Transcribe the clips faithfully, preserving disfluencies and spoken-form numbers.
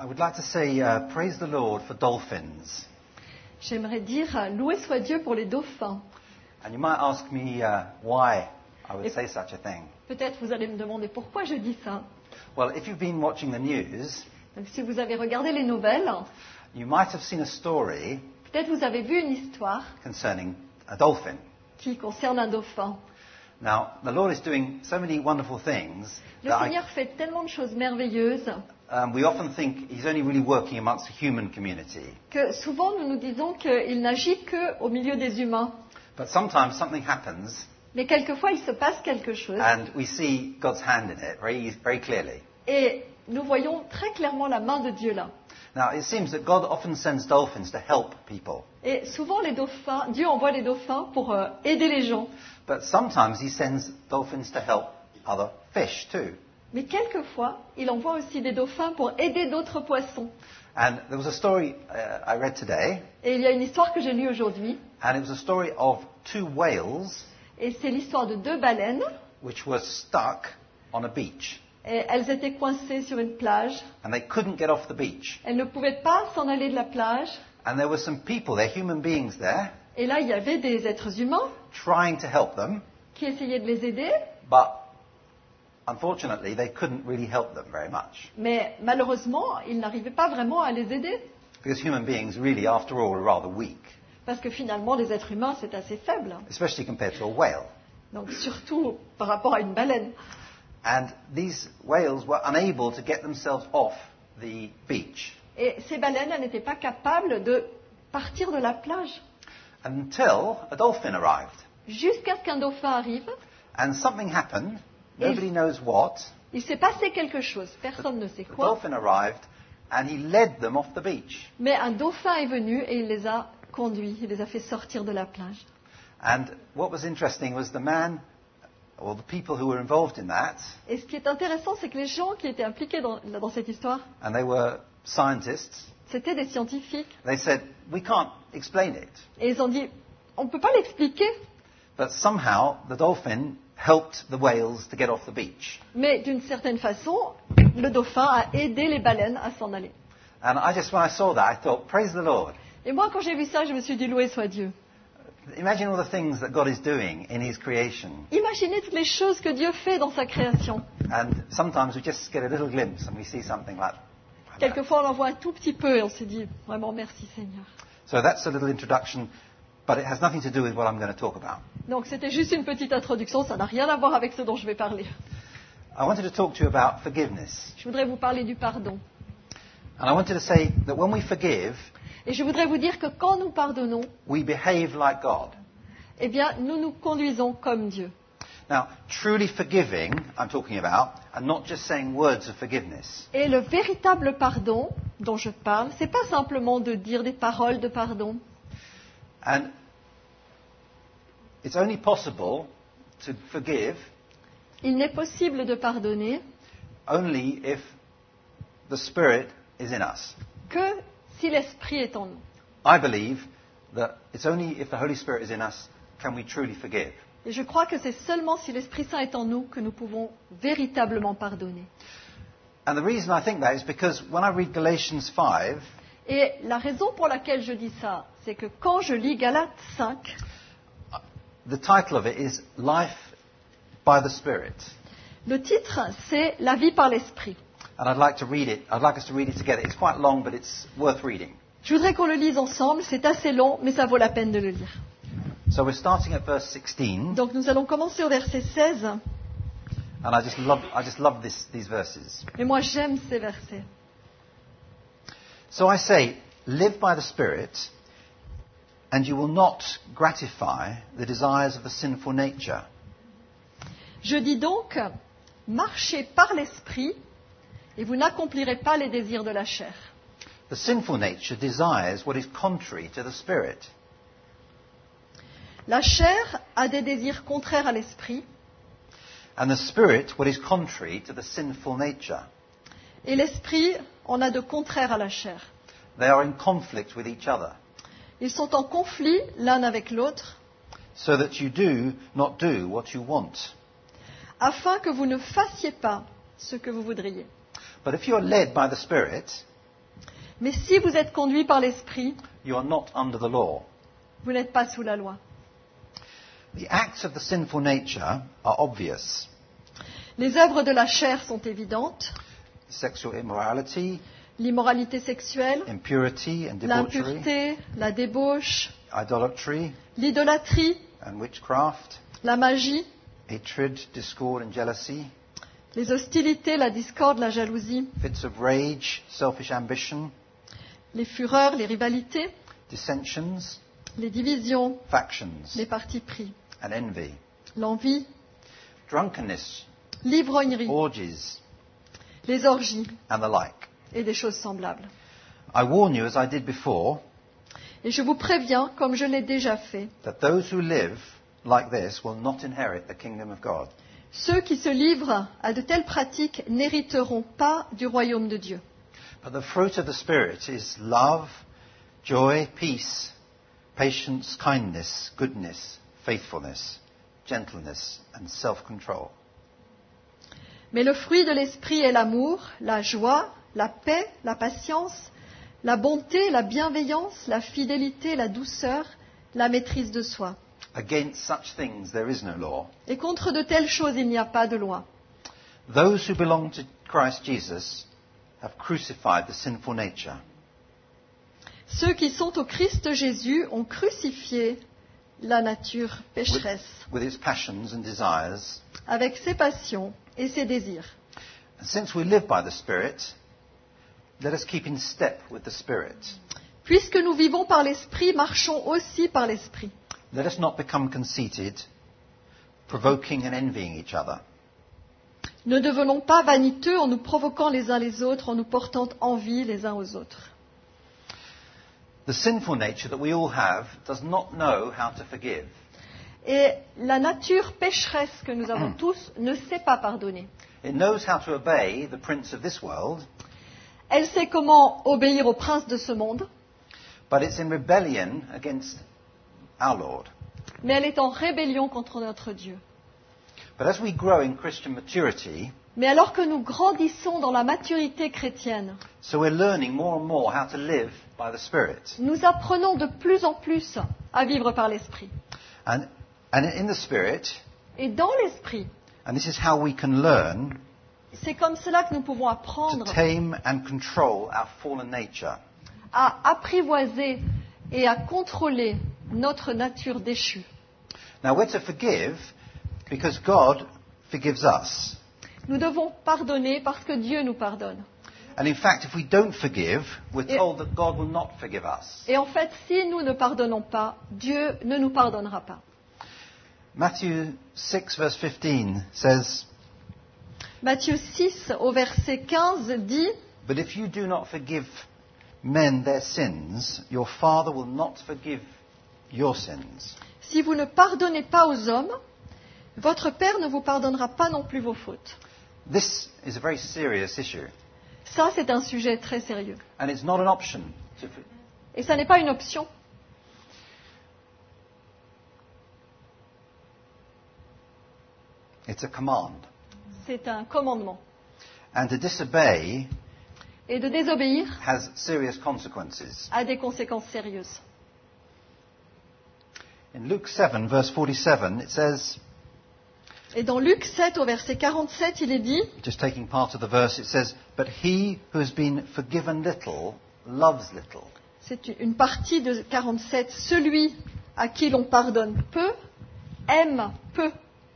I would like to say uh, praise the Lord for dolphins. J'aimerais dire euh, loué soit Dieu pour les dauphins. And you might ask me uh, why I would Et- say such a thing. Peut-être vous allez me demander pourquoi je dis ça. Well, if you've been watching the news, Donc, si vous avez regardé les nouvelles, you might have seen a story peut-être vous avez vu une histoire concerning a dolphin. qui concerne un dauphin. Now, the Lord is doing so many wonderful things Le that I, Seigneur fait tellement de choses merveilleuses um, we often think He's only really working amongst the human community. que souvent nous nous disons qu'il n'agit qu'au milieu des humains. But sometimes something happens Mais quelquefois, il se passe quelque chose and we see God's hand in it very, very clearly. et nous voyons très clairement la main de Dieu là. Now, it seems that God often sends dolphins to help people. Et souvent, les dauphins, Dieu envoie les dauphins pour euh, aider les gens. But sometimes He sends dolphins to help other fish too. Mais quelquefois, il envoie aussi des dauphins pour aider d'autres poissons. And there was a story uh, I read today, Et il y a une histoire que j'ai lue aujourd'hui, and it was a story of two whales et c'est l'histoire de deux baleines. which were stuck on a beach, Et elles étaient coincées sur une plage. and they couldn't get off the beach. Elles ne pouvaient pas s'en aller de la plage. And there were some people, they're human beings there, Et là, il y avait des êtres humains trying to help them, qui essayaient de les aider. but unfortunately they couldn't really help them very much. Mais malheureusement, ils n'arrivaient pas vraiment à les aider. Because human beings really, after all, are rather weak, Parce que finalement, les êtres humains, c'est assez faible. especially compared to a whale. Donc surtout par rapport à une baleine. And these whales were unable to get themselves off the beach Et ces baleines, elles n'étaient pas capables de partir de la plage until a dolphin arrived. jusqu'à ce qu'un dauphin arrive. And something happened, nobody knows what. Il s'est passé quelque chose, personne ne sait The quoi. dolphin arrived and he led them off the beach. Mais un dauphin est venu et il les a conduits, il les a fait sortir de la plage. And what was interesting was the man, or the people who were involved in that, Et ce qui est intéressant, c'est que les gens qui étaient impliqués dans, dans cette histoire, and they were scientists, c'était des scientifiques. they said, we can't explain it. Et ils ont dit, on ne peut pas l'expliquer, But somehow the dolphin helped the whales to get off the beach. mais d'une certaine façon, le dauphin a aidé les baleines à s'en aller. And I just, when I saw that, I thought, praise the Lord. Et moi, quand j'ai vu ça, je me suis dit, loué soit Dieu. Imagine all the things that God is doing in His creation. Imaginez toutes les choses que Dieu fait dans sa création. And sometimes we just get a little glimpse and we see something like that. Quelquefois, on en voit un tout petit peu et on se dit, vraiment, merci Seigneur. So that's a little introduction, but it has nothing to do with what I'm going to talk about. Donc, c'était juste une petite introduction, ça n'a rien à voir avec ce dont je vais parler. I wanted to talk to you about forgiveness. Je voudrais vous parler du pardon. And I wanted to say that when we forgive, Et je voudrais vous dire que quand nous pardonnons, we behave like God. eh bien, nous nous conduisons comme Dieu. Now, truly forgiving, I'm talking about, and not just saying words of forgiveness. Et le véritable pardon dont je parle, c'est pas simplement de dire des paroles de pardon. And it's only possible to forgive Il n'est possible de pardonner only if the Spirit is in us. que si l'Esprit est en nous. I believe that it's only if the Holy Spirit is in us can we truly forgive. Et je crois que c'est seulement si l'Esprit Saint est en nous que nous pouvons véritablement pardonner. And the reason I think that is because when I read Galatians five, Et la raison pour laquelle je dis ça, c'est que quand je lis Galates cinq, the title of it is Life by the Spirit. le titre, c'est La vie par l'Esprit. And I'd like to read it. I'd like us to read it together. It's quite long, but it's worth reading. Je voudrais qu'on le lise ensemble, c'est assez long, mais ça vaut la peine de le lire. So we're starting at verse sixteen, Donc nous allons commencer au verset seize, and I just love, I just love this, these verses. et moi j'aime ces versets. So I say, live by the Spirit, and you will not gratify the desires of the sinful nature. Je dis donc, marchez par l'Esprit, et vous n'accomplirez pas les désirs de la chair. The sinful nature desires what is contrary to the Spirit, La chair a des désirs contraires à l'Esprit, and the Spirit what is contrary to the sinful nature. et l'Esprit en a de contraires à la chair. They are in conflict with each other, Ils sont en conflit l'un avec l'autre, so that you do not do what you want. afin que vous ne fassiez pas ce que vous voudriez. But if you are led by the Spirit, Mais si vous êtes conduits par l'Esprit, you are not under the law. vous n'êtes pas sous la loi. The acts of the sinful nature are obvious. Les œuvres de la chair sont évidentes. Sexual immorality, L'immoralité sexuelle, impurity and debauchery, l'impureté, la débauche, idolatry l'idolâtrie, and witchcraft, la magie, hatred, discord and jealousy, les hostilités, la discorde, la jalousie, fits of rage, selfish ambition, les fureurs, les rivalités, dissensions, les divisions, factions, les partis pris, and envy, l'envie, drunkenness, l'ivrognerie, orgies, les orgies and the like. et des choses semblables. I warn you, as I did before, Et je vous préviens, comme je l'ai déjà fait, that those who live like this will not inherit the kingdom of God. ceux qui se livrent à de telles pratiques n'hériteront pas du royaume de Dieu. But the fruit of the Spirit is love, joy, peace, patience, kindness, goodness, faithfulness, gentleness, and self-control. Mais le fruit de l'esprit est l'amour, la joie, la paix, la patience, la bonté, la bienveillance, la fidélité, la douceur, la maîtrise de soi. Against such things there is no law. Et contre de telles choses, il n'y a pas de loi. Those who belong to Christ Jesus have crucified the sinful nature Ceux qui sont au Christ Jésus ont crucifié la nature with, pécheresse with its passions and desires. avec ses passions et ses désirs. And since we live by the Spirit, let us keep in step with the Spirit. Puisque nous vivons par l'Esprit, marchons aussi par l'Esprit. Let us not become conceited, provoking and envying each other. Ne devenons pas vaniteux en nous provoquant les uns les autres, en nous portant envie les uns aux autres. The sinful nature that we all have does not know how to forgive. Et la nature pécheresse que nous avons tous ne sait pas pardonner. It knows how to obey the prince of this world, Elle sait comment obéir au prince de ce monde, but it's in rebellion against our Lord. mais elle est en rébellion contre notre Dieu. But as we grow in Christian maturity, Mais alors que nous grandissons dans la maturité chrétienne, so we're learning more and more how to live by the Spirit. nous apprenons de plus en plus à vivre par l'Esprit. And, and in the Spirit, Et dans l'Esprit, and this is how we can learn c'est comme cela que nous pouvons to apprendre tame and control our fallen nature. à apprivoiser et à contrôler notre nature déchue. Now we're to forgive because God forgives us. Nous devons pardonner parce que Dieu nous pardonne. And in fact, if we don't forgive, we're Et- told that God will not forgive us. Et en fait, si nous ne pardonnons pas, Dieu ne nous pardonnera pas. Matthew six verse fifteen says, Matthieu six, au verset quinze, dit « "But if you do not forgive men their sins, your Father will not forgive your sins." Si vous ne pardonnez pas aux hommes, votre Père ne vous pardonnera pas non plus vos fautes. This is a very serious issue, Ça, c'est un sujet très sérieux. and it's not an option. To, for- Et ça n'est pas une option. it's a command. C'est un commandement. And to disobey Et de désobéir has serious consequences. a des conséquences sérieuses. In Luke seven verse forty-seven, it says, Et dans Luc sept, au verset quarante-sept, il est dit just taking part of the verse, it says, "But he who has been forgiven little loves little." C'est une partie de quarante-sept. Celui à qui l'on pardonne peu, aime peu.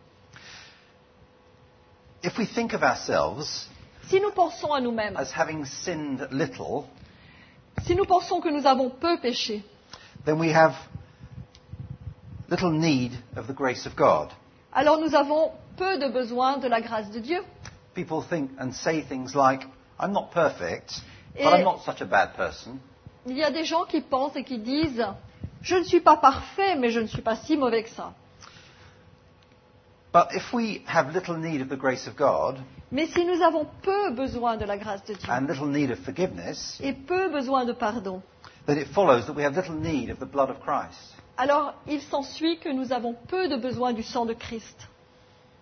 If we think of ourselves Si nous pensons à nous-mêmes, as having sinned little, si nous pensons que nous avons peu péché, then we have little need of the grace of God. alors nous avons peu de besoin de la grâce de Dieu. People think and say things like, "I'm not perfect, but Et- I'm not such a bad person." Il y a des gens qui pensent et qui disent « Je ne suis pas parfait, mais je ne suis pas si mauvais que ça. But if we have little need of the grace of God » Mais si nous avons peu besoin de la grâce de Dieu and little need of forgiveness, et peu besoin de pardon, then it follows that we have little need of the blood of Christ. alors il s'ensuit que nous avons peu de besoin du sang de Christ.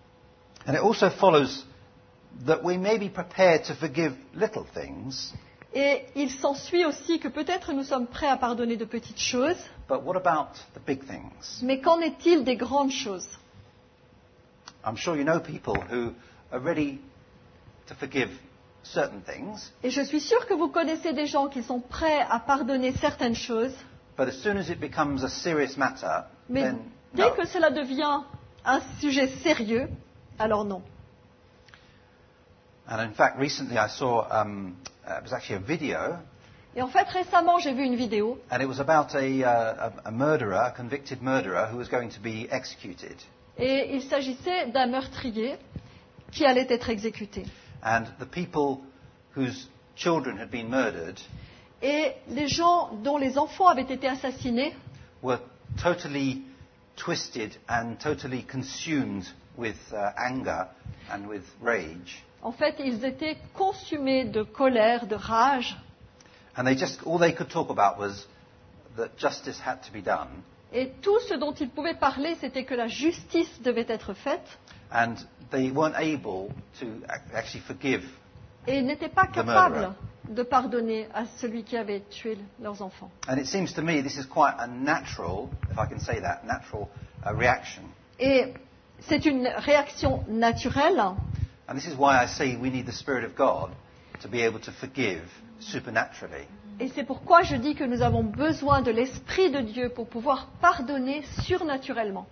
And it also follows that we may be prepared to forgive little things, Et il s'ensuit aussi que peut-être nous sommes prêts à pardonner de petites choses, But what about the big things? mais qu'en est-il des grandes choses? I'm sure you know people who are ready to forgive certain things, Et je suis sûre que vous connaissez des gens qui sont prêts à pardonner certaines choses, but as soon as it becomes a serious matter, mais then dès no. que cela devient un sujet sérieux, alors non. And in fact, recently I saw, um, uh, it was actually a video, Et en fait, récemment, j'ai vu une vidéo, and it was about a, uh, a, a murderer, a convicted murderer, who was going to be executed. et il s'agissait d'un meurtrier qui allait être exécuté. And the people whose children had been murdered Et les gens dont les enfants avaient été assassinés were totally twisted and totally consumed with uh, anger and with rage. En fait, ils étaient consumés de colère, de rage, And they just, all they could talk about was that justice had to be done. et tout ce dont ils pouvaient parler, c'était que la justice devait être faite, And they weren't able to ac- actually forgive. et ils n'étaient pas The capables murderer. de pardonner à celui qui avait tué leurs enfants. And it seems to me this is quite a natural, if I can say that, natural uh, reaction. Et c'est une réaction naturelle, And this is why I say we need the Spirit of God to be able to forgive supernaturally. et c'est pourquoi je dis que nous avons besoin de l'Esprit de Dieu pour pouvoir pardonner surnaturellement.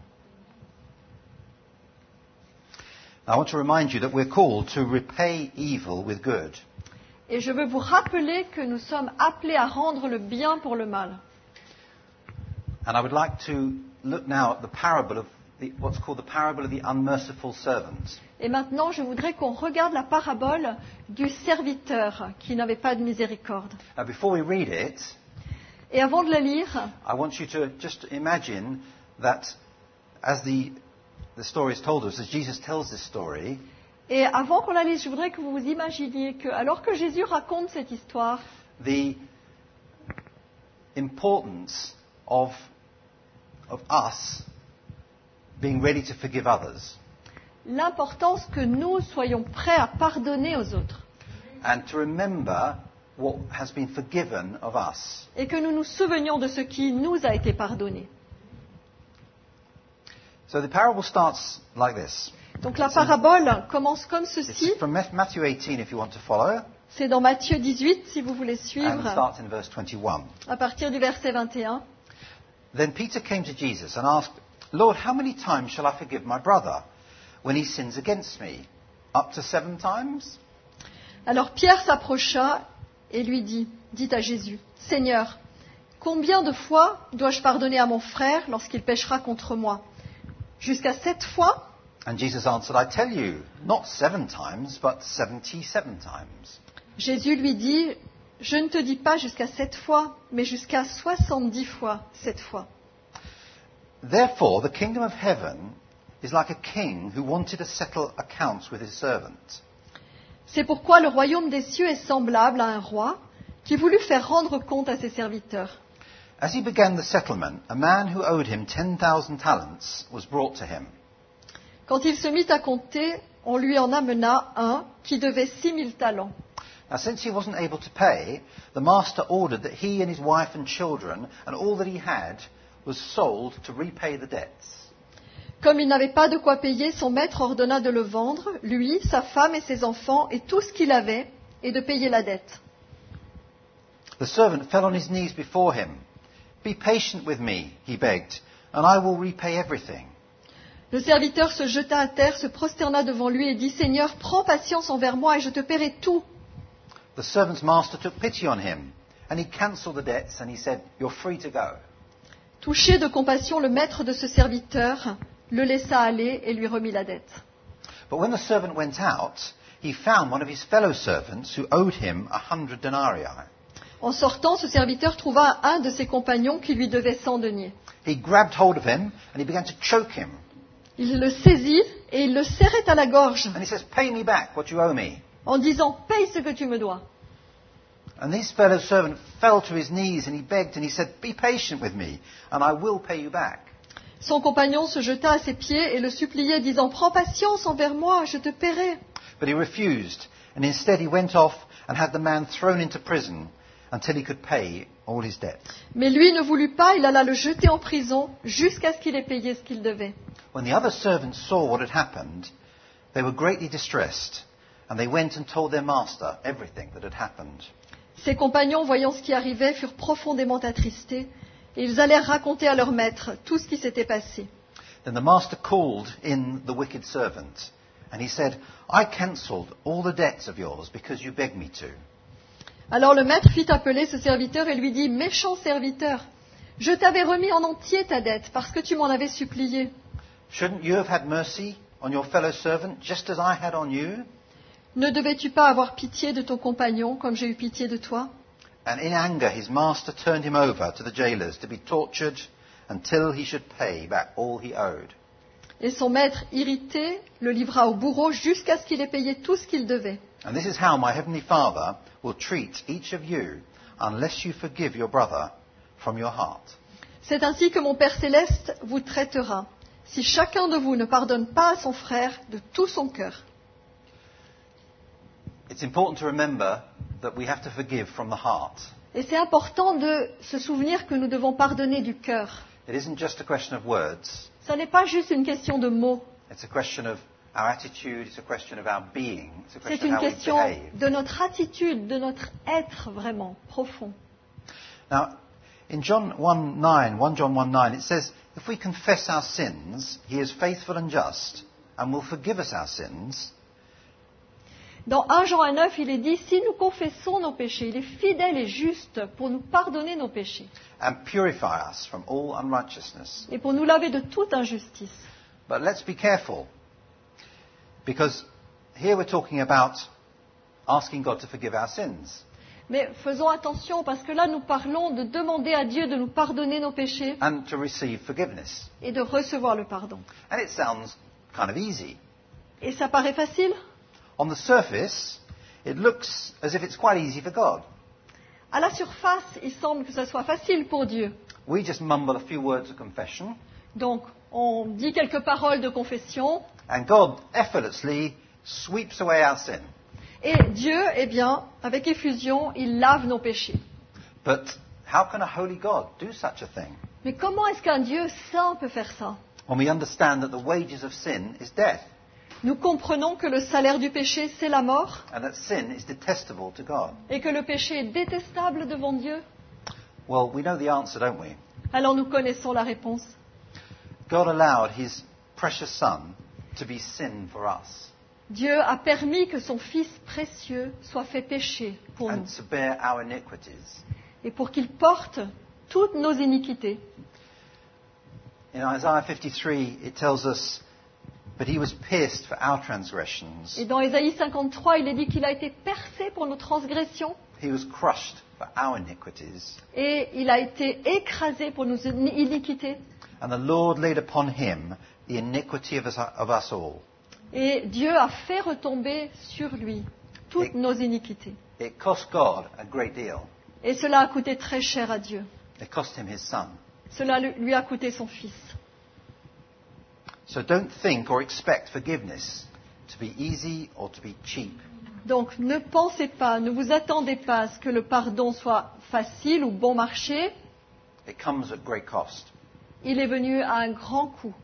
I want to remind you that we're called to repay evil with good. Et je veux vous rappeler que nous sommes appelés à rendre le bien pour le mal. And I would like to look now at the parable of the, what's called the parable of the unmerciful servant. Et maintenant, je voudrais qu'on regarde la parabole du serviteur qui n'avait pas de miséricorde. Now, before we read it, Et avant de la lire, I want you to just imagine that as the, the story is told us, as Jesus tells this story, et avant qu'on la lise, je voudrais que vous vous imaginiez que, alors que Jésus raconte cette histoire, the importance of, of us being ready to forgive others l'importance que nous soyons prêts à pardonner aux autres and to remember what has been forgiven of us. et que nous nous souvenions de ce qui nous a été pardonné. So the parable starts like this. Donc la parabole commence comme It's ceci. from Matthew eighteen if you want to follow, C'est dans Matthieu dix-huit, si vous voulez and suivre, starts in verse twenty-one. à partir du verset vingt et un. Then Peter came to Jesus and asked, Lord, how many times shall I forgive my brother when he sins against me? Up to seven times? Alors Pierre s'approcha et lui dit, dit à Jésus, Seigneur, combien de fois dois-je pardonner à mon frère lorsqu'il péchera contre moi? Jusqu'à sept fois? And Jesus answered, I tell you, not seven times, but seventy-seven times. Jésus lui dit, je ne te dis pas jusqu'à sept fois, mais jusqu'à soixante-dix fois sept fois. Therefore, the kingdom of heaven is like a king who wanted to settle accounts with his servant. C'est pourquoi le royaume des cieux est semblable à un roi qui voulut faire rendre compte à ses serviteurs. As he began the settlement, a man who owed him ten thousand talents was brought to him. Quand il se mit à compter, on lui en amena un qui devait six mille talents. Now, since he wasn't able to pay, the master ordered that he and his wife and children and all that he had was sold to repay the debts. Comme il n'avait pas de quoi payer, son maître ordonna de le vendre, lui, sa femme et ses enfants, et tout ce qu'il avait, et de payer la dette. The servant fell on his knees before him. Be patient with me, he begged, and I will repay everything. Le serviteur se jeta à terre, se prosterna devant lui et dit, Seigneur, prends patience envers moi et je te paierai tout. The servant's master took pity on him, and he cancelled the debts, and he said, You're free to go. Touché de compassion, le maître de ce serviteur le laissa aller et lui remit la dette. But when the servant went out, he found one of his fellow servants who owed him a hundred denarii. En sortant, ce serviteur trouva un de ses compagnons qui lui devait cent deniers. He grabbed hold of him, and he began to choke him. Il le saisit et il le serrait à la gorge And he says, Pay me back what you owe me. en disant « Paye ce que tu me dois ». And this fellow servant fell to his knees and he begged and he said, Be patient with me and I will pay you back. Son compagnon se jeta à ses pieds et le suppliait, disant « Prends patience envers moi, je te paierai ». But he refused And instead he went off and had the man thrown into prison until he could pay all his debts. Mais lui ne voulut pas, il alla le jeter en prison jusqu'à ce qu'il ait payé ce qu'il devait. When the other servants saw what had happened, they were greatly distressed, and they went and told their master everything that had happened. Ses compagnons, voyant ce qui arrivait, furent profondément attristés, et ils allèrent raconter à leur maître tout ce qui s'était passé. Then the master called in the wicked servant, and he said, I cancelled all the debts of yours because you begged me to. Alors le maître fit appeler ce serviteur et lui dit, « Méchant serviteur, je t'avais remis en entier ta dette parce que tu m'en avais supplié. Shouldn't you have had mercy on your fellow servant just as I had on you? Ne devais-tu pas avoir pitié de ton compagnon comme j'ai eu pitié de toi ?» And in anger his master turned him over to the jailers to be tortured until he should pay back all he owed. Et son maître, irrité, le livra au bourreau jusqu'à ce qu'il ait payé tout ce qu'il devait. And this is how my heavenly Father will treat each of you unless you forgive your brother from your heart. C'est ainsi que mon Père céleste vous traitera, si chacun de vous ne pardonne pas à son frère de tout son cœur. It's important to remember that we have to forgive from the heart. Et c'est important de se souvenir que nous devons pardonner du cœur. It isn't just a question of words. Ce n'est pas juste une question de mots. It's a question of our attitude. It's a question of our being. It's a C'est question une of how we question behave. de notre attitude, de notre être vraiment profond. Now, in John one nine, First John one nine, it says, if we confess our sins, he is faithful and just and will forgive us our sins. Dans Premier Jean un neuf, il est dit, si nous confessons nos péchés, il est fidèle et juste pour nous pardonner nos péchés And purify us from all unrighteousness. et pour nous laver de toute injustice. But let's be careful, because here we're talking about asking God to forgive our sins. Mais faisons attention parce que là nous parlons de demander à Dieu de nous pardonner nos péchés And to receive forgiveness. et de recevoir le pardon. And it sounds kind of easy. Et ça paraît facile? On the surface, it looks as if it's quite easy for God. À la surface, il semble que ça soit facile pour Dieu. We just mumble a few words of confession, Donc, on dit quelques paroles de confession and God effortlessly sweeps away our sin. et Dieu, eh bien, avec effusion, il lave nos péchés. But how can a holy God do such a thing? Mais comment est-ce qu'un Dieu saint peut faire ça? When we understand that the wages of sin is death, Nous comprenons que le salaire du péché, c'est la mort and that sin is detestable to God. et que le péché est détestable devant Dieu. Well, we know the answer, don't we? Alors nous connaissons la réponse. God allowed his precious son to be sin for us Dieu a permis que son Fils précieux soit fait péché pour nous and to bear our iniquities. et pour qu'il porte toutes nos iniquités. In Isaiah fifty-three, it tells us, but he was pierced for our transgressions. Et dans Ésaïe cinquante-trois, il est dit qu'il a été percé pour nos transgressions He was crushed for our iniquities. et il a été écrasé pour nos iniquités. And the Lord laid upon him the iniquity of us, of us all. Et Dieu a fait retomber sur lui toutes Et- nos iniquités. It cost God a great deal. Et cela a coûté très cher à Dieu. It cost him his son. Cela lui a coûté son Fils. So don't think or expect forgiveness to be easy or to be cheap. Donc ne pensez pas, ne vous attendez pas à ce que le pardon soit facile ou bon marché. It comes at great cost. Il est venu à un grand coût.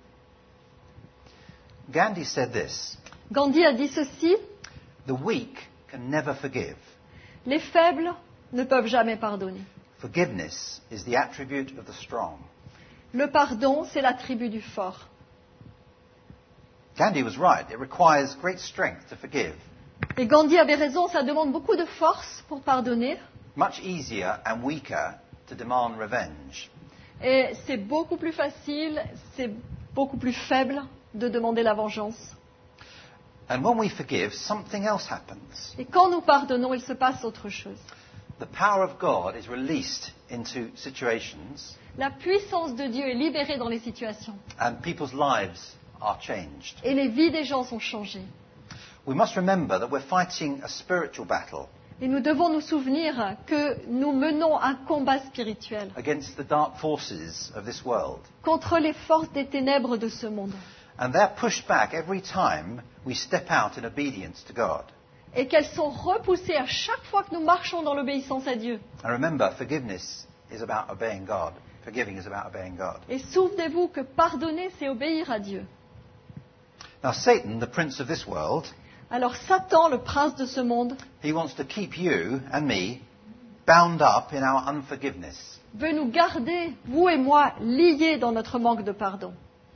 Gandhi said this, Gandhi a dit ceci, the weak can never forgive. les faibles ne peuvent jamais pardonner. Forgiveness is the attribute of the strong. Le pardon, c'est l'attribut du fort. Gandhi was right. It requires great strength to forgive. Et Gandhi avait raison, ça demande beaucoup de force pour pardonner. Much easier and weaker to demand revenge. Et c'est beaucoup plus facile, c'est beaucoup plus faible de demander la vengeance. And when we forgive, something else happens. Et quand nous pardonnons, il se passe autre chose. The power of God is released into situations, La puissance de Dieu est libérée dans les situations. and people's lives are changed. Et les vies des gens sont changées. We must remember that we're fighting a spiritual battle Et nous devons nous souvenir que nous menons un combat spirituel against the dark forces of this world. contre les forces des ténèbres de ce monde. And they're pushed back every time we step out in obedience to God. et qu'elles sont repoussées à chaque fois que nous marchons dans l'obéissance à Dieu. And remember, forgiveness is about obeying God. Forgiving is about obeying God. Et souvenez-vous que pardonner, c'est obéir à Dieu. Now, Satan, the prince of this world, Alors Satan, le prince de ce monde, he wants to keep you and me bound up in our unforgiveness. veut nous garder, vous et moi, liés dans notre manque de pardon.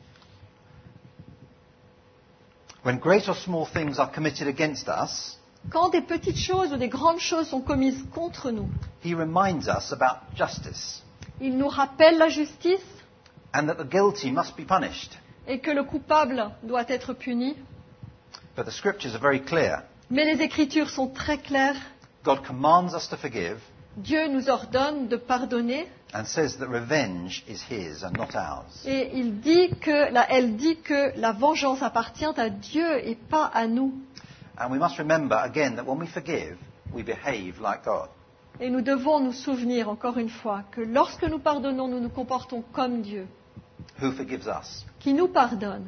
When great or small things are committed against us, Quand des petites choses ou des grandes choses sont commises contre nous, he reminds us about justice il nous rappelle la justice and that the guilty must be punished. et que le coupable doit être puni. But the scriptures are very clear. Mais les Écritures sont très claires. God commands us to forgive Dieu nous ordonne de pardonner and says that revenge is his and not ours. et il dit que, la- elle dit que la vengeance appartient à Dieu et pas à nous. And we must remember again that when we forgive, we behave like God. Et nous devons nous souvenir encore une fois que lorsque nous pardonnons, nous nous comportons comme Dieu, Who forgives us? qui nous pardonne.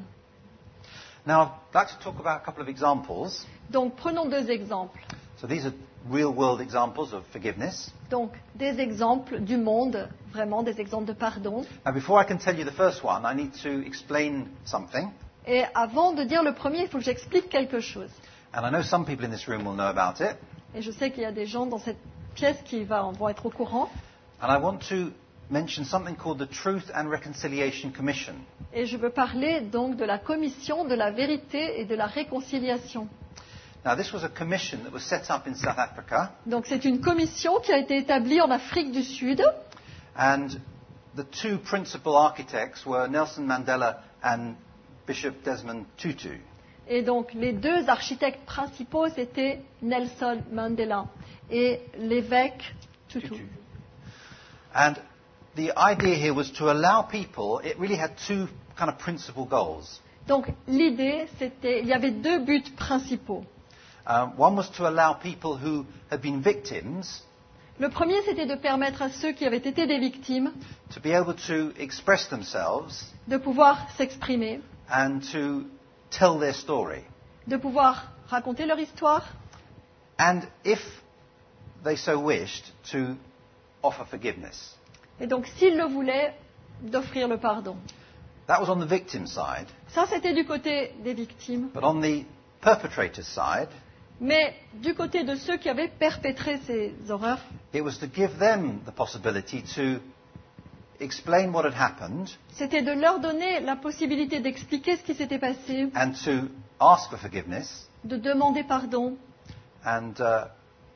Now, I'd like to talk about a couple of examples. Donc prenons deux exemples. So these are real-world examples of forgiveness. Donc des exemples du monde, vraiment des exemples de pardon. Now, before I can tell you the first one, I need to explain something. Et avant de dire le premier, il faut que j'explique quelque chose. And I know some people in this room will know about it. Et je sais qu'il y a des gens dans cette pièce qui va- vont être au courant. And I want to mention something called the Truth and Reconciliation Commission. Et je veux parler donc de la commission de la vérité et de la réconciliation. Now, this was a commission that was set up in South Africa, Donc c'est une commission qui a été établie en Afrique du Sud. and the two principal architects were Nelson Mandela and Bishop Desmond Tutu. Et donc les deux architectes principaux, c'était Nelson Mandela et l'évêque Tutu. Tutu. And the idea here was to allow people, it really had two kind of principal goals. Donc l'idée, c'était, il y avait deux buts principaux. Um, one was to allow people who had been victims Le premier, c'était de permettre à ceux qui avaient été des victimes to be able to express themselves de pouvoir s'exprimer, and to tell their story. de pouvoir raconter leur histoire And if they so wished, to offer forgiveness. et donc, s'ils le voulaient, d'offrir le pardon. That was on the victim side. Ça, c'était du côté des victimes. But on the perpetrator's side, Mais du côté de ceux qui avaient perpétré ces horreurs, it was to give them the possibility to explain what had happened c'était de leur donner la possibilité d'expliquer ce qui s'était passé, and to ask for forgiveness de demander pardon and, uh,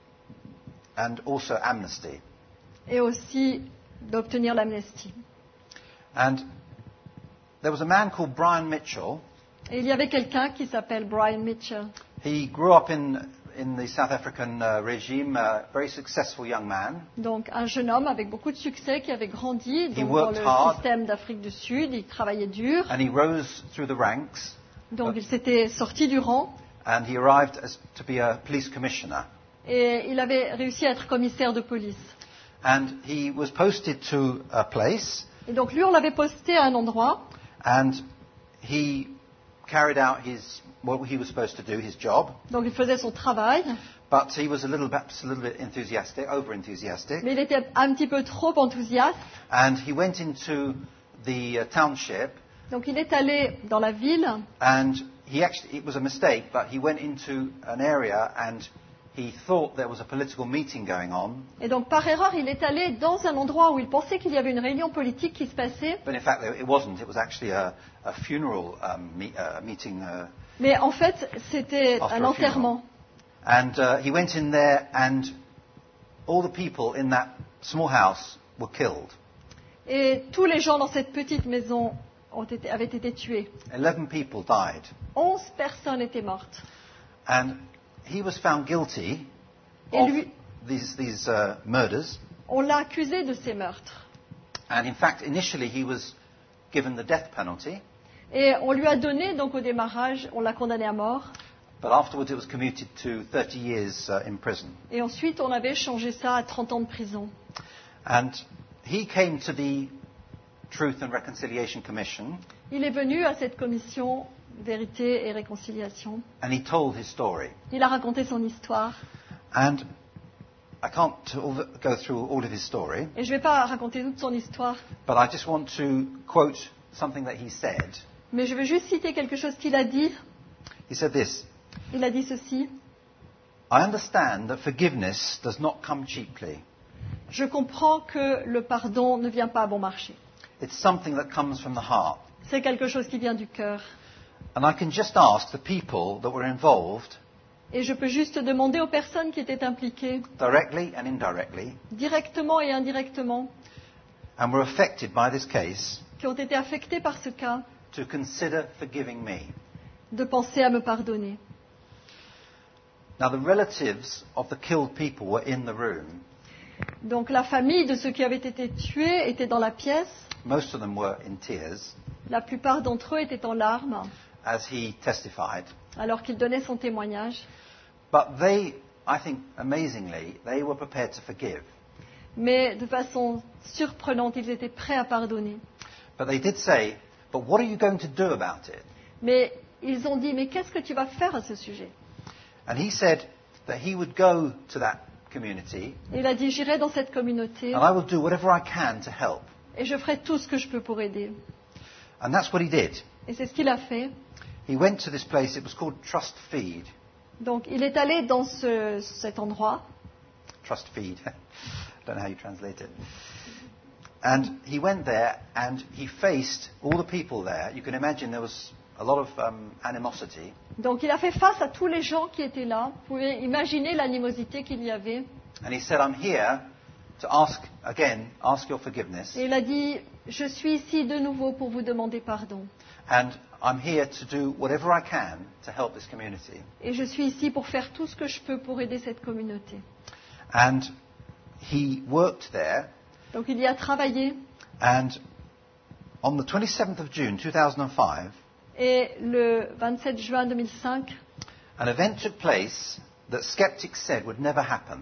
and also amnesty. et aussi d'obtenir l'amnistie. And there was a man called Brian Mitchell. Et il y avait quelqu'un qui s'appelle Brian Mitchell. He grew up in, in the South African uh, regime, a very successful young man. Donc un jeune homme avec beaucoup de succès qui avait grandi donc, dans worked le hard. système d'Afrique du Sud, il travaillait dur, And he rose through the ranks, donc il s'était sorti du rang and he arrived as, to be a police commissioner. et il avait réussi à être commissaire de police. And he was posted to a place, Et donc lui, on l'avait posté à un endroit and he carried out his, what he was supposed to do, his job, donc il faisait son travail, but he was a little, perhaps a little bit enthusiastic, over-enthusiastic, mais il était un petit peu trop enthousiaste. and he went into the uh, township, Donc il est allé dans la ville and he actually, it was a mistake, but he went into an area and he thought there was a political meeting going on, et donc par erreur, il est allé dans un endroit où il pensait qu'il y avait une réunion politique qui se passait, but in fact it wasn't. It was actually a, a funeral um, me, uh, meeting. Uh, mais en fait, c'était After un a enterrement. And uh, he went in there, and all the people in that small house were killed. Et tous les gens dans cette petite maison ont été, avaient été tués. Eleven people died. Onze personnes étaient mortes. And he was found guilty Et of lui, these, these uh, murders. on l'a accusé de ces meurtres. And in fact, initially he was given the death penalty, Et on lui a donné, donc au démarrage, on l'a condamné à mort. but afterwards it was commuted to thirty years uh, in prison. Et ensuite, on avait changé ça à trente ans de prison. And he came to the Truth and Reconciliation Commission, Il est venu à cette commission vérité et réconciliation. And he told his story. Il a raconté son histoire. And I can't go through all of his story, Et je ne vais pas raconter toute son histoire, but I just want to quote something that he said. mais je veux juste citer quelque chose qu'il a dit. He said this: Il a dit ceci. I understand that forgiveness does not come cheaply. Je comprends que le pardon ne vient pas à bon marché. It's something that comes from the heart. C'est quelque chose qui vient du cœur. And I can just ask the people that were involved, Et je peux juste demander aux personnes qui étaient impliquées, directly and indirectly, directement et indirectement, and were affected by this case, qui ont été affectées par ce cas, to consider forgiving me. de penser à me pardonner. Now, the relatives of the killed people were in the room. Donc la famille de ceux qui avaient été tués était dans la pièce. Most of them were in tears, La plupart d'entre eux étaient en larmes, as he testified. alors qu'il donnait son témoignage. But they, I think, amazingly, they were prepared to forgive. Mais de façon surprenante, ils étaient prêts à pardonner. But they did say, but what are you going to do about it? Mais ils ont dit, mais qu'est-ce que tu vas faire à ce sujet? And he said that he would go to that community, Et il a dit, j'irai dans cette communauté and I will do whatever I can to help. et je ferai tout ce que je peux pour aider. And that's what he did. Et c'est ce qu'il a fait. He went to this place, it was called Trust Feed. Donc il est allé dans ce- cet endroit. Trust Feed. I don't know how you translate it. And he went there and he faced all the people there. You can imagine there was a lot of um, animosity. Donc il a fait face à tous les gens qui étaient là. Vous pouvez imaginer l'animosité qu'il y avait. And he said, I'm here to ask, again, ask your forgiveness. Et il a dit, je suis ici de nouveau pour vous demander pardon. And I'm here to do whatever I can to help this community. Et je suis ici pour faire tout ce que je peux pour aider cette communauté. And he worked there. Donc il y a travaillé. And on the twenty-seventh of June two thousand five, Et le vingt-sept juin deux mille cinq, an event took place that skeptics said would never happen.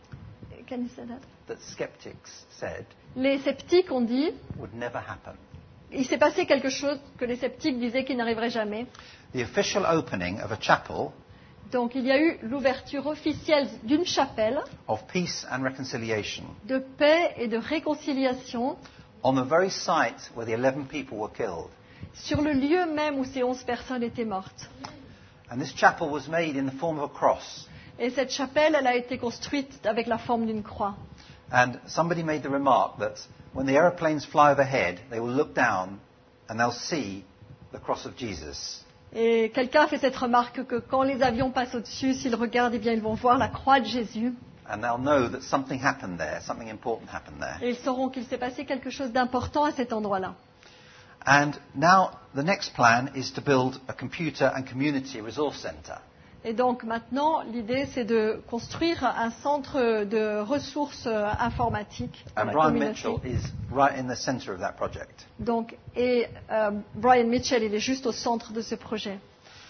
can you say that? That skeptics said Les sceptiques ont dit, would never happen. il s'est passé quelque chose que les sceptiques disaient qu'il n'arriverait jamais. The official opening of a chapel Donc il y a eu l'ouverture officielle d'une chapelle of peace and reconciliation de paix et de réconciliation on the very site where the eleven people were killed. sur le lieu même où ces onze personnes étaient mortes. And this chapel was made in the form of a cross. Et cette chapelle, elle a été construite avec la forme d'une croix. And somebody made the remark that when the aeroplanes fly overhead, they will look down and they'll see the cross of Jesus. Et quelqu'un a fait cette remarque que quand les avions passent au-dessus, s'ils regardent, eh bien, ils vont voir la croix de Jésus. And they'll know that something happened there, something important happened there. Et ils sauront qu'il s'est passé quelque chose d'important à cet endroit-là. And now the next plan is to build a computer and community resource center. Et donc maintenant, l'idée, c'est de construire un centre de ressources euh, informatiques dans And la Brian communauté. Mitchell is right in the center of that project. Donc, et euh, Brian Mitchell, il est juste au centre de ce projet.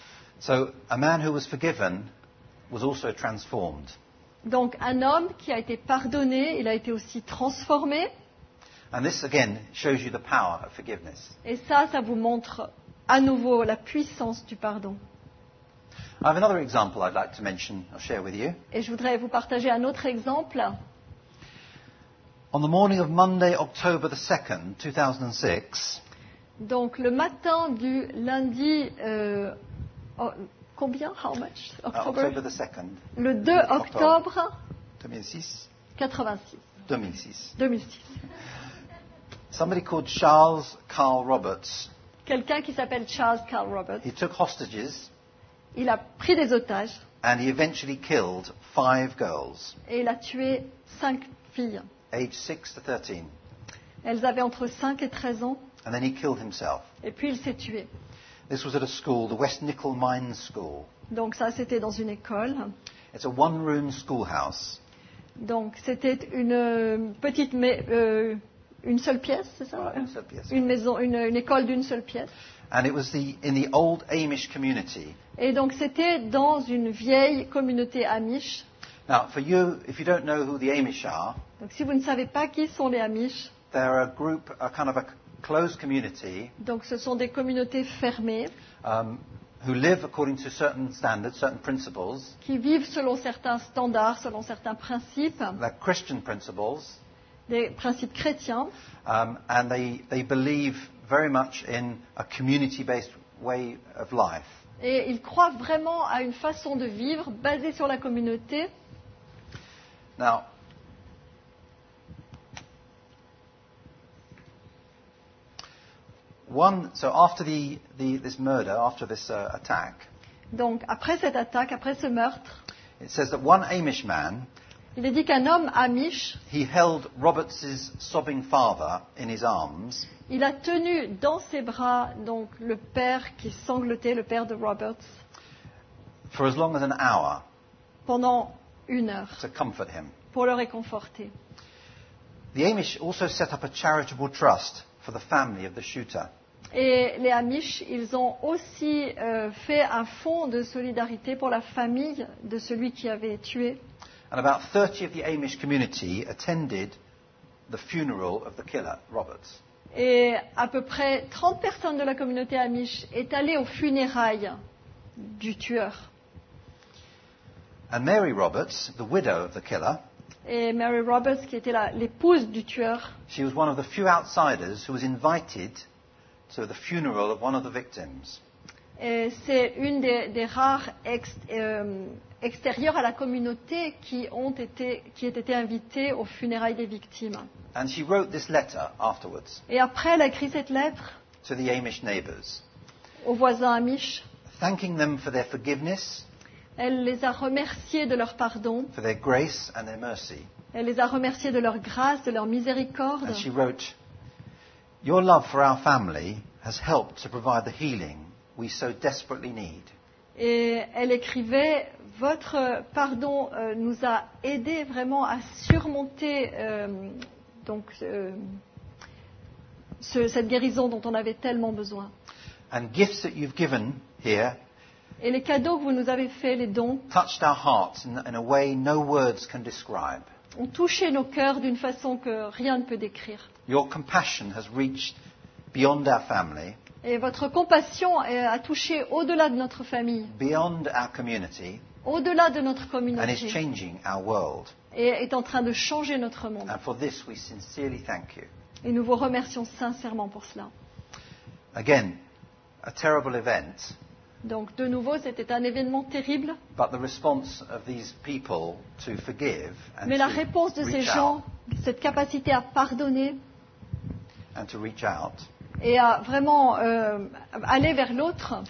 So a man who was forgiven was also transformed. Donc, un homme qui a été pardonné, il a été aussi transformé. And this again shows you the power of forgiveness. Et ça, ça vous montre à nouveau la puissance du pardon. I have another example I'd like to mention or share with you. Et je voudrais vous partager un autre exemple. On the morning of Monday, October the second, two thousand six, Donc, le matin du lundi, euh, oh, combien? How much? uh, October? October the second, Le deux octobre deux mille six, quatre-vingt-six, deux mille six. deux mille six. Somebody called Charles Carl Roberts, Quelqu'un qui s'appelle Charles Carl Roberts, he took hostages il a pris des otages and he eventually killed five girls, et il a tué cinq filles. aged six to thirteen. Elles avaient entre cinq et treize ans, And then he killed himself. et puis il s'est tué. This was at a school, the West Nickel Mines School. Donc ça, c'était dans une école. It's a one-room schoolhouse. Donc c'était une euh, petite, mais, euh, une seule pièce, c'est ça? Right, une seule pièce. Une maison, une, une école d'une seule pièce. And it was the, in the old Amish community. Et donc c'était dans une vieille communauté Amish. Now, for you, if you don't know who the Amish are, Donc si vous ne savez pas qui sont les Amish, they're a group, a kind of a closed community donc ce sont des communautés fermées um, who live according to certain standards, certain principles, qui vivent selon certains standards, selon certains principes, they're Christian principles, des principes chrétiens, um, and they, they believe very much in a community-based way of life. et ils croient vraiment à une façon de vivre basée sur la communauté. Now, one, so after the, the, this murder, after this uh, attack, Donc, après cette attaque, après ce meurtre, it says that one Amish man, il est dit qu'un homme amish, he held Roberts' sobbing father in his arms il a tenu dans ses bras donc le père qui sanglotait, le père de Roberts, for as long as an hour pendant une heure to comfort him. pour le réconforter. The Amish also set up a charitable trust for the family of the shooter. Et les Amish, ils ont aussi euh, fait un fonds de solidarité pour la famille de celui qui avait tué. And about thirty of the Amish community attended the funeral of the killer, Roberts. Et à peu près trente personnes de la communauté Amish est allée aux funérailles du tueur. And Mary Roberts, the widow of the killer, Et Mary Roberts, qui était la- l'épouse du tueur, she was one of the few outsiders who was invited to the funeral of one of the victims. et c'est une des, des rares ex- euh, extérieures à la communauté qui ont été, qui ont été invitées aux funérailles des victimes. And she wrote this letter afterwards Et après, elle a écrit cette lettre to the Amish neighbours, aux voisins Amish. thanking them for their forgiveness, Elle les a remerciés de leur pardon. for their grace and their mercy. Elle les a remerciés de leur grâce, de leur miséricorde. And she wrote, "Your love for our family has helped to provide the healing we so desperately need." Et elle écrivait, votre pardon euh, nous a aidés vraiment à surmonter euh, donc, euh, ce- cette guérison dont on avait tellement besoin. And gifts that you've given here Et les cadeaux que vous nous avez faits, les dons, touched our hearts in, in a way no words can describe. ont touché nos cœurs d'une façon que rien ne peut décrire. Your compassion has reached beyond our family, Et votre compassion euh, a touché au-delà de notre famille, beyond our community, au-delà de notre and is communauté, changing our world. et est en train de changer notre monde. And for this we sincerely thank you. Et nous vous remercions sincèrement pour cela. Again, a terrible event, Donc, de nouveau, c'était un événement terrible, but the response of these people to forgive and mais la to réponse de ces reach gens, out, cette capacité à pardonner and to reach out et à vraiment euh, aller vers l'autre,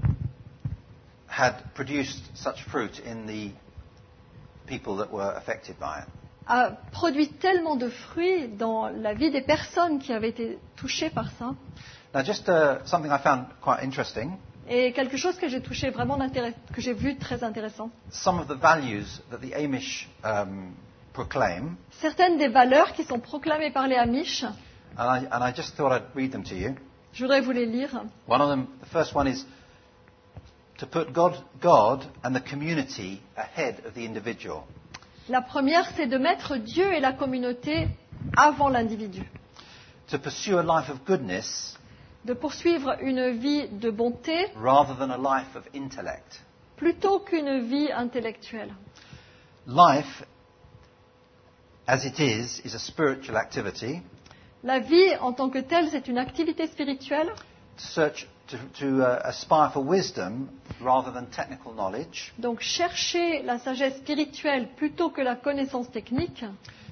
had produced such fruit in the people that were affected by it. a produit tellement de fruits dans la vie des personnes qui avaient été touchées par ça. Now, just uh, something I found quite interesting. Et quelque chose que j'ai touché vraiment d'intéress- que j'ai vu très intéressant. Some of the values that the Amish um, proclaim, Certaines des valeurs qui sont proclamées par les Amish, and I, and I just thought I'd read them to you. je voudrais vous les lire. One of them, the first one is to put God, God and the community ahead of the individual. La première, c'est de mettre Dieu et la communauté avant l'individu. To pursue a life of goodness De poursuivre une vie de bonté rather than a life of intellect. plutôt qu'une vie intellectuelle. Life, as it is, is a spiritual activity. La vie en tant que telle, c'est une activité spirituelle. To search, to, to uh, aspire for wisdom rather than technical knowledge. Donc chercher la sagesse spirituelle plutôt que la connaissance technique.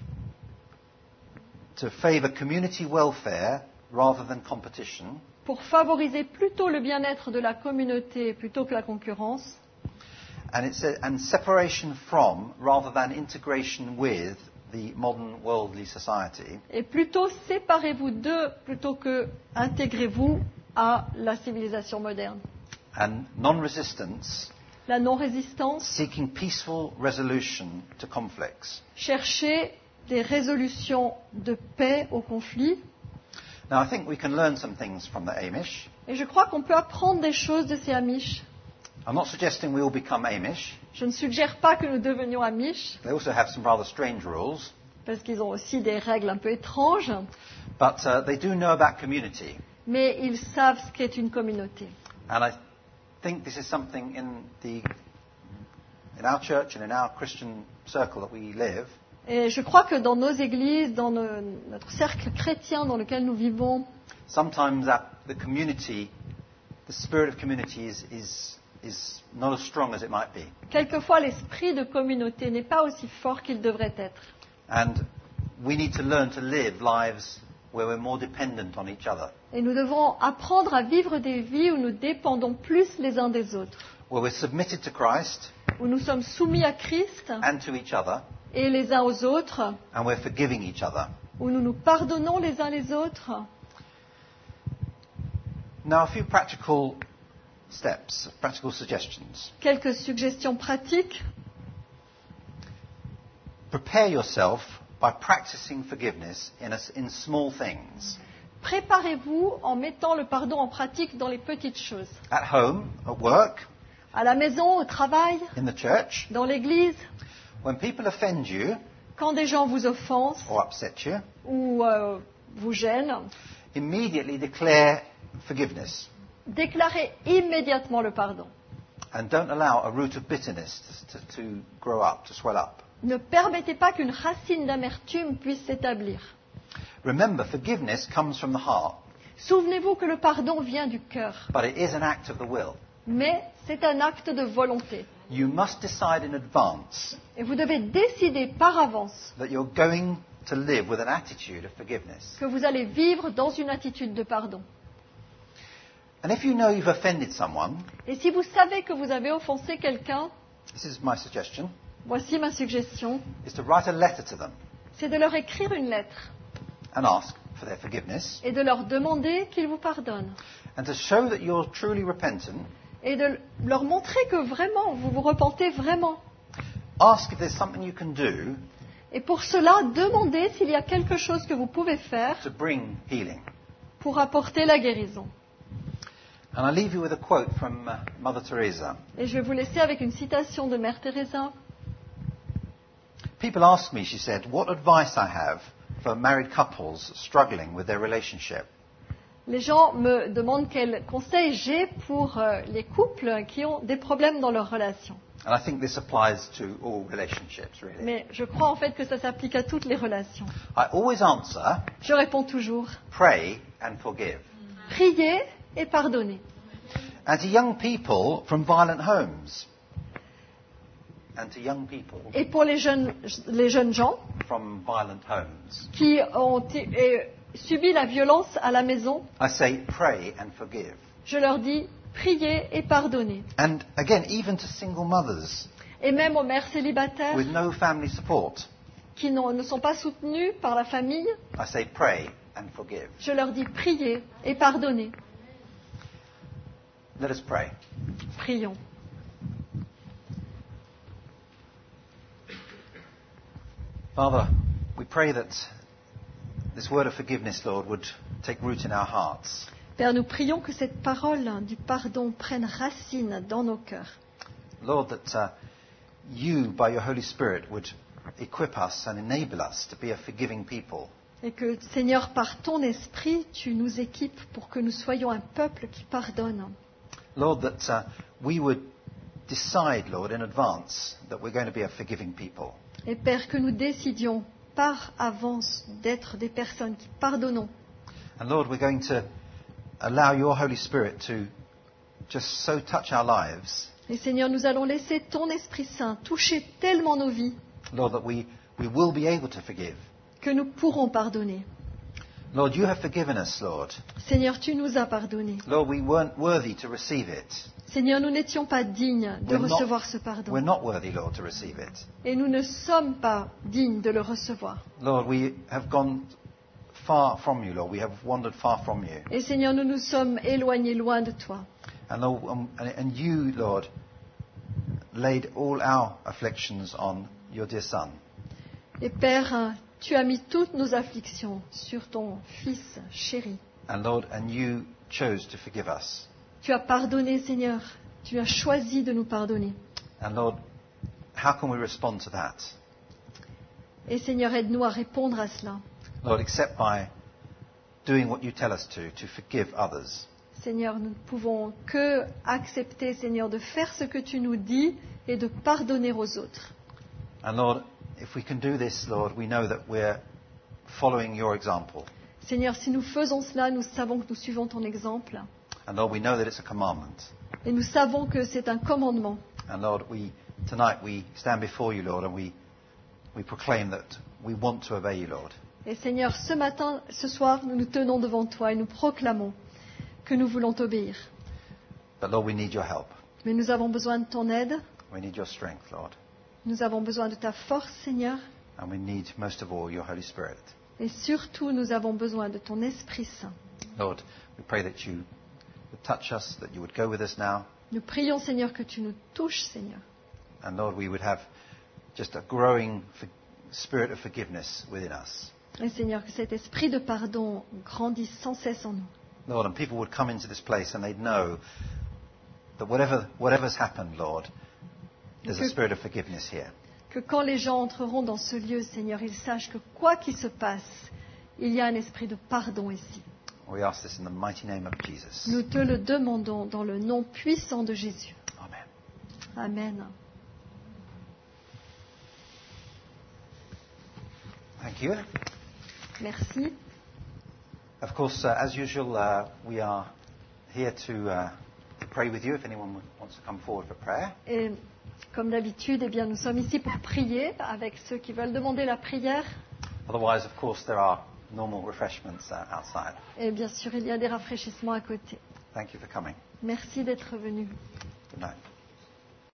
To favour community welfare rather than competition. Pour favoriser plutôt le bien-être de la communauté plutôt que la concurrence. And, it's a, and separation from rather than integration with the modern worldly society. Et plutôt séparez-vous d'eux plutôt que intégrez-vous à la civilisation moderne. And non-resistance, La non-résistance, seeking peaceful resolution to conflicts. chercher des résolutions de paix aux conflits. Now, I think we can learn some things from the Amish. Et je crois qu'on peut apprendre des choses de ces Amish. I'm not suggesting we all become Amish. Je ne suggère pas que nous devenions Amish, They also have some rather strange rules. parce qu'ils ont aussi des règles un peu étranges, But uh, they do know about community. mais ils savent ce qu'est une communauté. And I, think this is something in the in our church and in our Christian circle that we live. Et je crois que dans nos églises, dans nos- notre cercle chrétien dans lequel nous vivons, Sometimes that the community, the spirit of community is, is, is not as strong as it might be. quelquefois l'esprit de communauté n'est pas aussi fort qu'il devrait être. And we need to learn to live lives where we're more dependent on each other, Et nous devons apprendre à vivre des vies où nous dépendons plus les uns des autres, where we're submitted to Christ où nous sommes soumis à Christ and to each other, et les uns aux autres, and we're forgiving each other. où nous nous pardonnons les uns les autres. Now, a few practical steps, practical suggestions. Quelques suggestions pratiques. Prepare yourself by practicing forgiveness in, a, in small things. Préparez-vous en mettant le pardon en pratique dans les petites choses. At home, at work, À la maison, au travail, in the church. dans l'église, When people offend you quand des gens vous offensent or upset you, ou euh, vous gênent, immediately declare forgiveness. déclarez immédiatement le pardon. And don't allow a root of bitterness to, to, to grow up, to swell up. Ne permettez pas qu'une racine d'amertume puisse s'établir. Remember, forgiveness comes from the heart, Souvenez-vous que le pardon vient du cœur, but it is an act of the will. mais c'est un acte de volonté. You must decide in advance Et vous devez décider par avance that you're going to live with an attitude of forgiveness. que vous allez vivre dans une attitude de pardon. And if you know you've offended someone, Et si vous savez que vous avez offensé quelqu'un, this is my suggestion, voici ma suggestion, is to write a letter to them c'est de leur écrire une lettre and ask for their forgiveness, et de leur demander qu'ils vous pardonnent. and to show that you're truly repentant. Et de leur montrer que vraiment, vous vous repentez vraiment. Ask if there's something you can do Et pour cela, demandez s'il y a quelque chose que vous pouvez faire to bring healing. pour apporter la guérison. And I leave you with a quote from uh, Mother Teresa. Et je vais vous laisser avec une citation de Mère Teresa. People ask me, she said, what advice I have for married couples struggling with their relationship. Les gens me demandent quels conseils j'ai pour euh, les couples qui ont des problèmes dans leur relation. And I think this applies to all relationships, really. Mais je crois en fait que ça s'applique à toutes les relations. I always answer, Je réponds toujours, pray and forgive. priez et pardonnez. And to young people from violent homes. And to young people Et pour les jeunes, les jeunes gens from violent homes, qui ont t- et subi la violence à la maison, I say, pray and forgive. je leur dis, priez et pardonnez. And again, even to single mothers Et même aux mères célibataires with no family support, qui n'ont- ne sont pas soutenues par la famille, I say, pray and forgive. je leur dis, priez et pardonnez. Let us pray. Prions. Father, we pray that this word of forgiveness, Lord, would take root in our hearts. Père, nous prions que cette parole du pardon prenne racine dans nos cœurs. Lord, that uh, you, by your Holy Spirit, would equip us and enable us to be a forgiving people. Et que, Seigneur, par ton esprit, tu nous équipes pour que nous soyons un peuple qui pardonne. Lord, that uh, we would decide, Lord, in advance that we're going to be a forgiving people. Et Père, que nous décidions par avance d'être des personnes qui pardonnons. And Lord, we're going to allow your Holy Spirit to just so touch our lives, Et Seigneur, nous allons laisser ton Esprit Saint toucher tellement nos vies Lord, that we, we will be able to forgive. que nous pourrons pardonner. Lord, you have forgiven us, Lord. Seigneur, tu nous as pardonné. Lord, we weren't worthy to receive it. Seigneur, nous n'étions pas dignes de We're not- recevoir ce pardon. We're not worthy, Lord, to receive it. Et nous ne sommes pas dignes de le recevoir. Lord, we have gone far from you, Lord. We have wandered far from you. Et Seigneur, nous nous sommes éloignés loin de toi. And, Lord, um, and, and you, Lord, laid all our afflictions on your dear Son. Et Père, tu as mis toutes nos afflictions sur ton Fils chéri. And Lord, and you chose to forgive us. Tu as pardonné, Seigneur. Tu as choisi de nous pardonner. And Lord, how can we respond to that? Et Seigneur, aide-nous à répondre à cela. Lord, except by doing what you tell us to, to forgive others. Seigneur, nous ne pouvons que accepter, Seigneur, de faire ce que tu nous dis et de pardonner aux autres. And Lord, if we can do this, Lord, we know that we're following your example. Seigneur, si nous faisons cela, nous savons que nous suivons ton exemple. And Lord, we know that it's a commandment. Et nous savons que c'est un commandement. And Lord, we tonight we stand before you, Lord, and we we proclaim that we want to obey you, Lord. Et Seigneur, ce matin, ce soir, nous nous tenons devant toi et nous proclamons que nous voulons t'obéir. But Lord, we need your help. Mais nous avons besoin de ton aide, We need your strength, Lord. nous avons besoin de ta force, Seigneur, And we need, most of all, your Holy Spirit. et surtout, nous avons besoin de ton Esprit Saint. Lord, we pray that you would touch us, that you would go with us now. Nous prions, Seigneur, que tu nous touches, Seigneur. And Lord, we would have just a growing for- spirit of forgiveness within us. Et Seigneur, que cet esprit de pardon grandisse sans cesse en nous. Lord, and people would come into this place and they'd know that whatever, whatever's happened, Lord, there's a Que- spirit of forgiveness here. Que quand les gens entreront dans ce lieu, Seigneur, ils sachent que quoi qu'il se passe, il y a un esprit de pardon ici. We ask this in the mighty name of Jesus. Nous te le demandons dans le nom puissant de Jésus. Amen. Amen. Thank you. Merci. Of course, uh, as usual, uh, we are here to, uh, to pray with you if anyone would- wants to come forward for prayer. Et comme d'habitude, eh bien, nous sommes ici pour prier avec ceux qui veulent demander la prière. Otherwise, of course, there are normal refreshments uh, outside. Et bien sûr, il y a des rafraîchissements à côté. Thank you for coming. Merci d'être venu. Good night.